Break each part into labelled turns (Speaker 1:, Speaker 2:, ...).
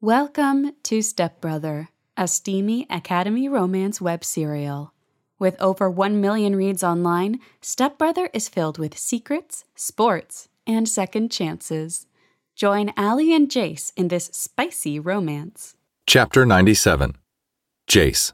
Speaker 1: Welcome to Stepbrother, a steamy Academy romance web serial. With over 1 million reads online, Stepbrother is filled with secrets, sports, and second chances. Join Allie and Jace in this spicy romance.
Speaker 2: Chapter 97. Jace.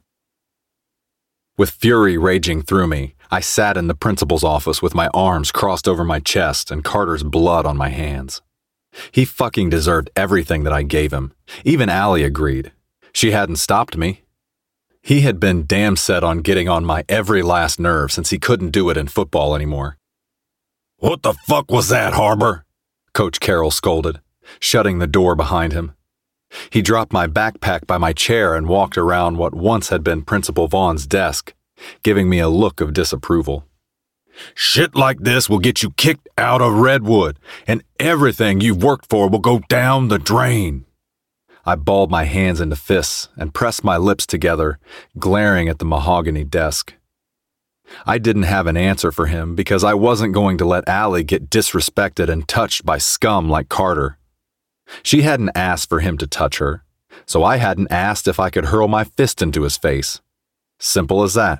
Speaker 2: With fury raging through me, I sat in the principal's office with my arms crossed over my chest and Carter's blood on my hands. He fucking deserved everything that I gave him. Even Allie agreed. She hadn't stopped me. He had been damn set on getting on my every last nerve since he couldn't do it in football anymore. "What the fuck was that, Harbor?" Coach Carroll scolded, shutting the door behind him. He dropped my backpack by my chair and walked around what once had been Principal Vaughn's desk, giving me a look of disapproval. "Shit like this will get you kicked out of Redwood, and everything you've worked for will go down the drain." I balled my hands into fists and pressed my lips together, glaring at the mahogany desk. I didn't have an answer for him because I wasn't going to let Allie get disrespected and touched by scum like Carter. She hadn't asked for him to touch her, so I hadn't asked if I could hurl my fist into his face. Simple as that.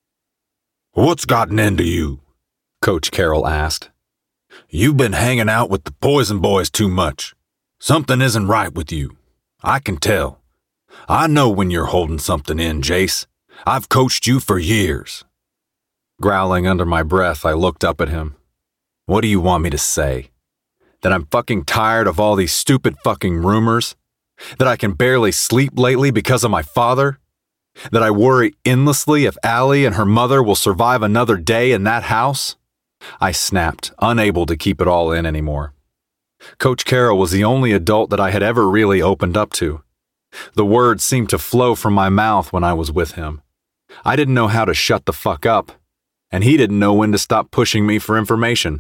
Speaker 2: "What's gotten into you?" Coach Carroll asked. "You've been hanging out with the Poison Boys too much. Something isn't right with you. I can tell. I know when you're holding something in, Jace. I've coached you for years." Growling under my breath, I looked up at him. "What do you want me to say? That I'm fucking tired of all these stupid fucking rumors? That I can barely sleep lately because of my father? That I worry endlessly if Allie and her mother will survive another day in that house?" I snapped, unable to keep it all in anymore. Coach Carroll was the only adult that I had ever really opened up to. The words seemed to flow from my mouth when I was with him. I didn't know how to shut the fuck up, and he didn't know when to stop pushing me for information.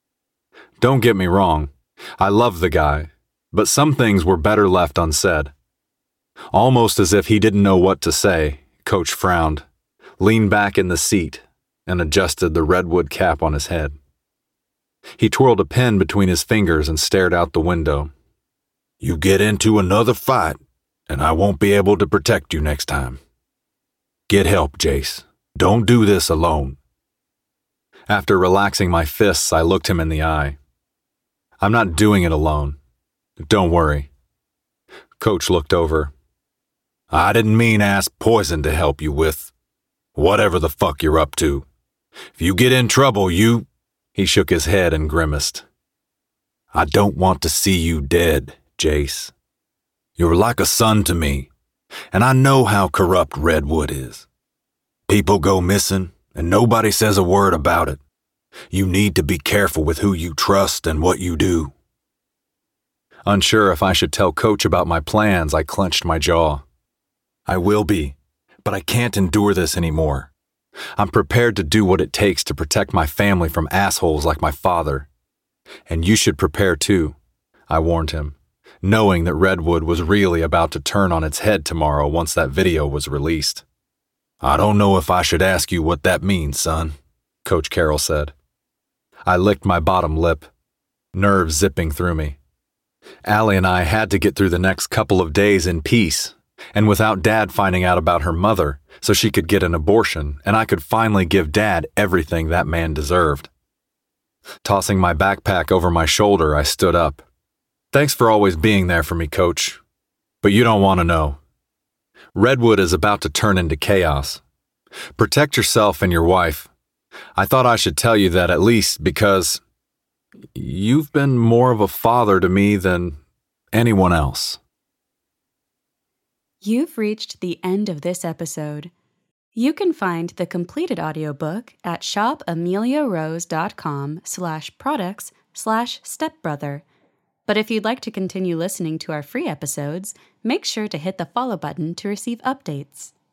Speaker 2: Don't get me wrong, I loved the guy, but some things were better left unsaid. Almost as if he didn't know what to say, Coach frowned, leaned back in the seat, and adjusted the redwood cap on his head. He twirled a pen between his fingers and stared out the window. "You get into another fight, and I won't be able to protect you next time. Get help, Jace. Don't do this alone." After relaxing my fists, I looked him in the eye. "I'm not doing it alone. Don't worry." Coach looked over. "I didn't mean ask Poison to help you with whatever the fuck you're up to. If you get in trouble, you—" He shook his head and grimaced. "I don't want to see you dead, Jace. You're like a son to me, and I know how corrupt Redwood is. People go missing, and nobody says a word about it. You need to be careful with who you trust and what you do." Unsure if I should tell Coach about my plans, I clenched my jaw. "I will be, but I can't endure this anymore. I'm prepared to do what it takes to protect my family from assholes like my father. And you should prepare too," I warned him, knowing that Redwood was really about to turn on its head tomorrow once that video was released. "I don't know if I should ask you what that means, son," Coach Carroll said. I licked my bottom lip, nerves zipping through me. Allie and I had to get through the next couple of days in peace, and without Dad finding out about her mother, so she could get an abortion and I could finally give Dad everything that man deserved. Tossing my backpack over my shoulder, I stood up. "Thanks for always being there for me, Coach. But you don't want to know. Redwood is about to turn into chaos. Protect yourself and your wife. I thought I should tell you that at least because you've been more of a father to me than anyone else."
Speaker 1: You've reached the end of this episode. You can find the completed audiobook at shopameliarose.com/products/stepbrother. But if you'd like to continue listening to our free episodes, make sure to hit the follow button to receive updates.